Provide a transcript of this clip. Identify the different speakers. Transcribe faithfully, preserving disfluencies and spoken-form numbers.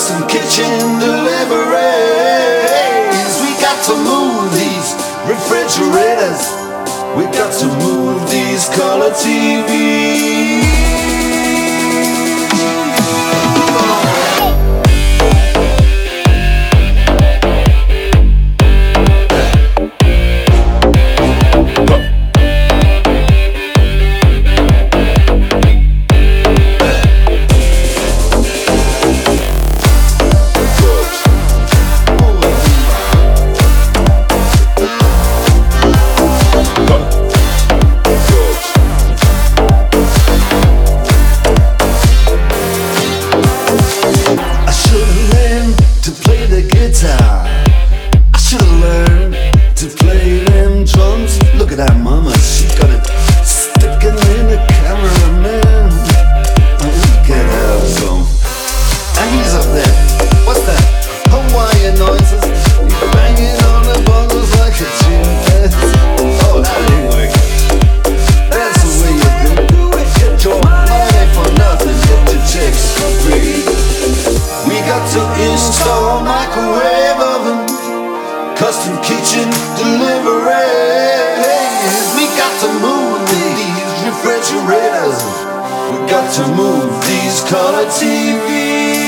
Speaker 1: custom kitchen deliveries. We got to move these refrigerators. We got to move these color T Vs. Custom kitchen deliveries. We got to move these refrigerators. We got to move these color T Vs.